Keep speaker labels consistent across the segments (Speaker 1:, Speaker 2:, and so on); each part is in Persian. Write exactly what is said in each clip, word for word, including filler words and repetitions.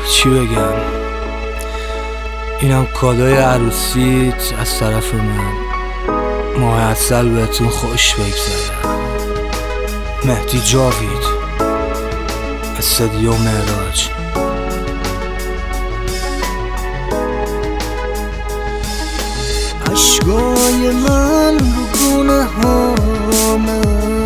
Speaker 1: چی بگم؟ اینم کادوی عروسیت از طرف من. ماه عسل بهتون خوش بگذره. مهدی جاوید، استدیو معراج.
Speaker 2: عشقای من رو گونه هامه،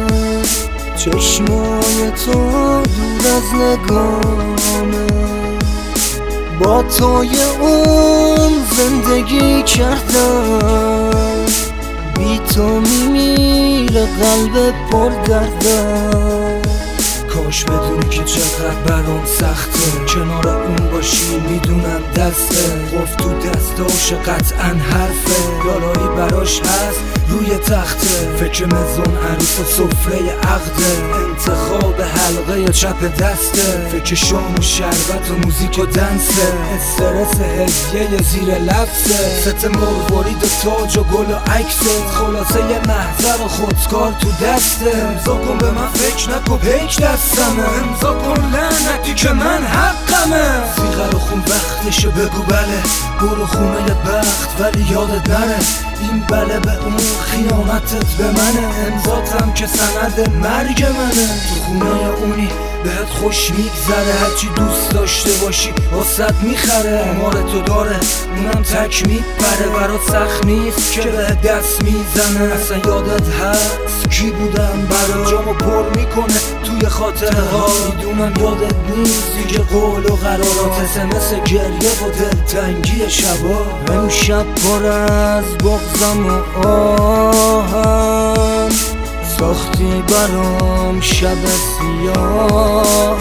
Speaker 2: چشمای تو دور از نگامه. با توی اون زندگی کردم، بی تو میمیره قلب پر دردم.
Speaker 1: کاش بدونی که چقدر برام سخته، کنار اون باشی میدونم دسته. گفت تو دستاش قطعا حرفه، دارایی براش هست روی تخته. فکر مزون عروس و سفره عقده، انتخاب حلقه چپ دسته. فکر شام و شربت و موزیک و دنسه، استرس هدیه زیر لفظه. ست مروارید و تاج و گل و عکسه، خلاصه یه محضر و خودکار تو دسته. امضا کن به من فکر نکن پیک دستمه، امضا کن لعنتی که من حقمه. سیغر و خون وقتشه بگو بله، برو خونه بخت ولی یادت نره این بله به اون خیانتت به منه. امضاتم که سند مرگ منه. تو خونه اونی بهت خوش میگذره، هرچی دوست داشته باشی واسط میخره. امار تو داره اونم تک میپره، برات سخت نیست که به دست میزنه. اصلا یادت هست کی بودم برا، جامو پر میکنه توی خاطره ها. میدونم یادت نیست دیگه قول و قرارات، اسمس گریه و دلتنگی شبا.
Speaker 2: امشب پر از بغضم و آهم، ساختی برام شب سیاه.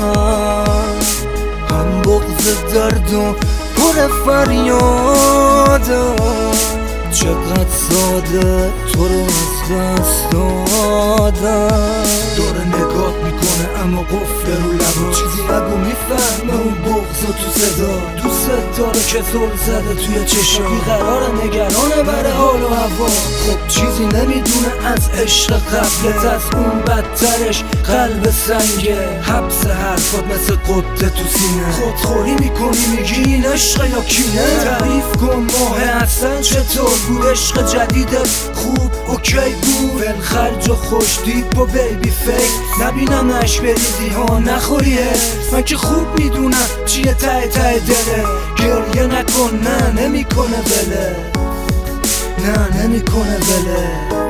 Speaker 2: هم بغض درد و پر فریادم، چقدر ساده تو رو از دست دادم.
Speaker 1: داره نگات میکنه اما قفل رو لبا، چیزی نگو میفهمه اون بغض و تو صدا. دوست داره که زل زده توی چشا، بیقرار نگرانه بره حال و هوا. خب چیزی نمیدونه از عشق قبلت، از اون بدترش قلب سنگه. حبس حرفات مثل قده تو سینه، خودخوری میکنی میگی این عشق یا کینه. تعریف کن ماه عسل چطور بود، عشق جدیدت خوب اوکی بود. ولخرج و خوش دیپ و بیبی فیک، نبینم نش بریزی ها نخوری حرف. من که خوب میدونم چیه ته ته دله، گریه نکن نه نمیکنه بله، نه نمیکنه بله.